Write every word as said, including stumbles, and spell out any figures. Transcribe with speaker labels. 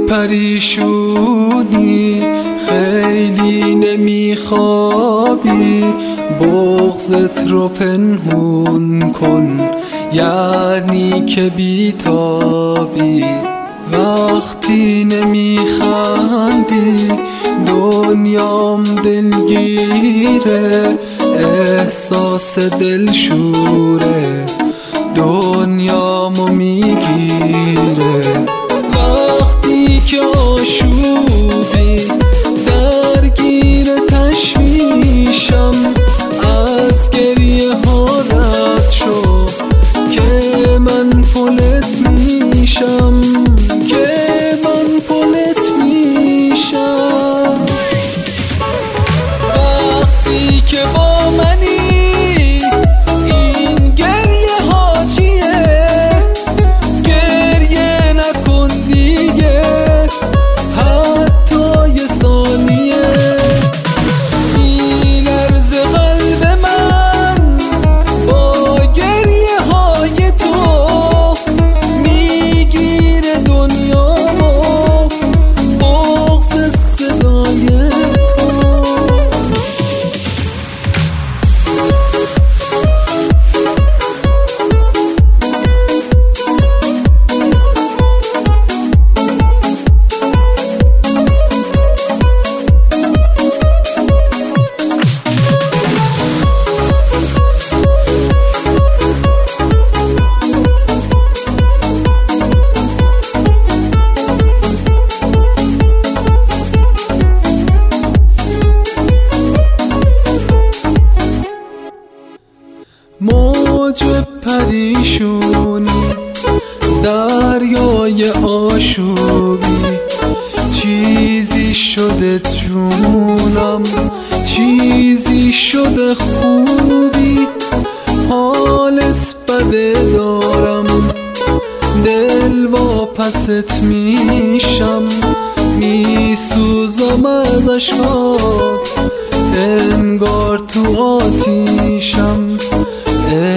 Speaker 1: پریشونی خیلی نمیخوابی، بغضت رو پنهون کن یعنی که بیتابی. وقتی نمیخندی دنیام دلگیره، احساس دلشوره دنیامو میگیره. وقتی که آشوبی درگیر تشویشم، از گریه ها رد شو که من پلت میشم، که من پلت میشم. وقتی که با منی این گریه ها چیه، گریه نکن دیگه حتی یه ثانیه. میلرزه قلب من با گریه های تو، میگیره دنیامو بغض صدای تو. موج پریشونی دریای آشوبی، چیزی شده جونم چیزی شده خوبی. حالت بده دارم دل واپست میشم، میسوزم از اشکات انگار تو آتیشم.